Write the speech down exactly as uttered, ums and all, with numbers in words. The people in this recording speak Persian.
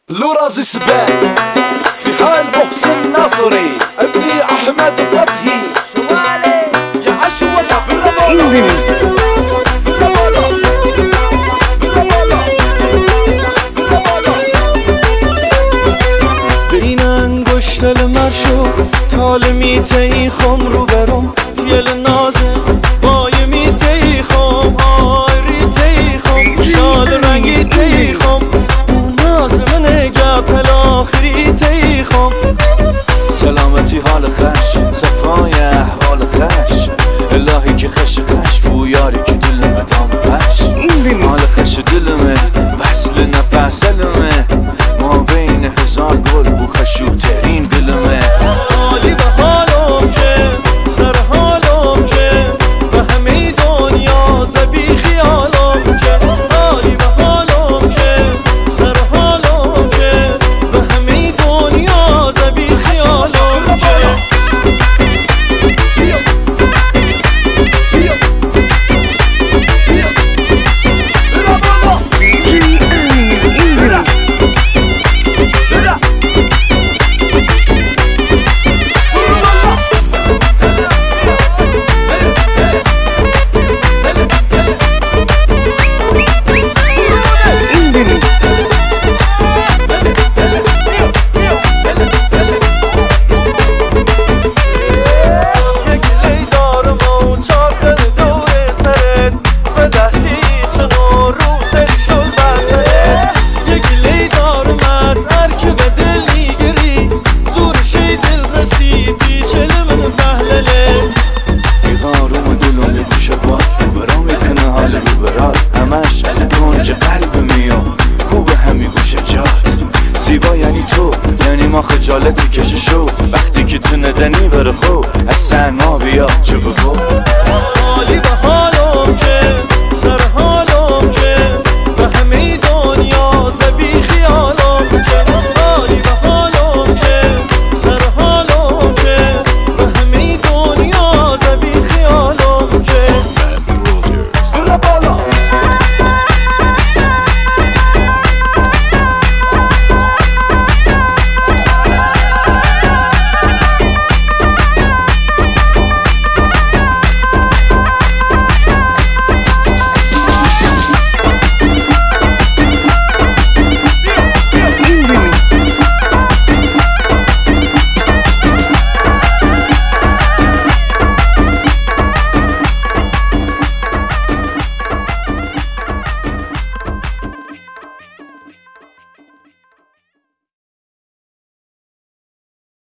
لورازي سباك في حال محسن نصري ابني احمد فتحي شوالي جعش وجع بالرمالة بین انگشت المرشو تال میتی خم رو برم تیل نازه بای میتی خم آری تی خم شال رنگی تی خم ناز من گپل آخری تی خم سلامتی حال خش صفای احوال خش الهی که خش خش بویاری که دلمه دام پش حال خش دلمه وصل نفس دلمه ما بین هزار گل بو خشوترین دلمه حالی به حالم که سر حالم که به همه دنیا زبی خیالم که حالی به حالم که سر حالم که به همه دنیا زبی خیالم که زیبا یعنی تو یعنی ما خجالتی کش شو وقتی که تو ندنی بره خو از سن ما بیا چه بگو حالی به حالم که